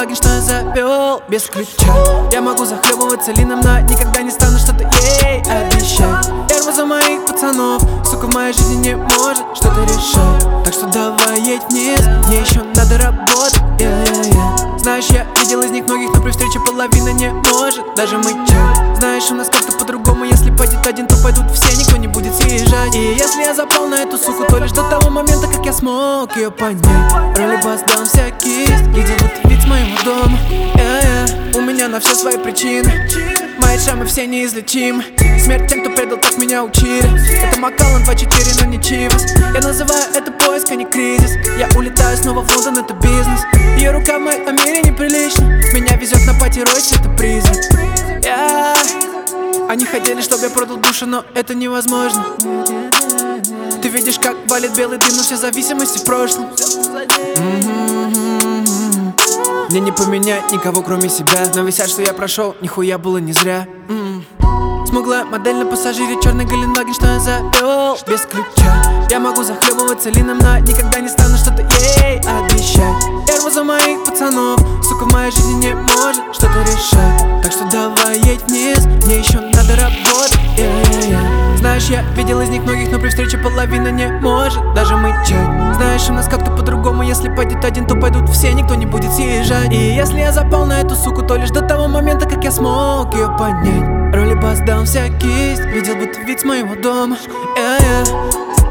логин, что я завел без ключа. Я могу захлебываться лином, но никогда не стану что-то ей обещать. Я рву за моих пацанов, сука, в моей жизни не может что-то решать. Так что давай едь вниз, мне еще надо работать, Знаешь, я видел из них многих, но при встрече половина не может даже мычать. Знаешь, у нас как-то по-другому, если пойдет один, то пойдут все, никто не будет съезжать. И если я запал на эту суку, то лишь до того момента, как я смог ее понять. Ролибас дам всякий, где будто вид с моего дома, У меня на все свои причины, мои шрамы все неизлечимы. Смерть тем, кто предал, так меня учили. Это Макалан 2-4, но не Чивас. Я называю это поиск, а не кризис. Я улетаю снова в Лондон, это бизнес. Ее рука в моей Амире неприлично. Меня везет на пати Ройс, это призрак. Они хотели, чтобы я продал душу, но это невозможно. Ты видишь, как валит белый дым, но все зависимости в прошлом. Мне не поменять никого, кроме себя. Но висят, что я прошел, нихуя было не зря. Смуглая модель на пассажире, черный Галенваген, что я завел без ключа. Я могу захлебываться лином, но никогда не стану что-то ей обещать. Я рву за моих пацанов, сука, в моей жизни не может что-то решать. Так что давай едь вниз, мне еще надо работать, Знаешь, я видел из них многих, но при встрече половина не может даже мычать. Знаешь, у нас как-то по-другому, если пойдет один, то пойдут все, никто не будет съезжать. И если я запал на эту суку, то лишь до того момента, как я смог ее понять. Ролибас дам всякий, видел будто вид с моего дома,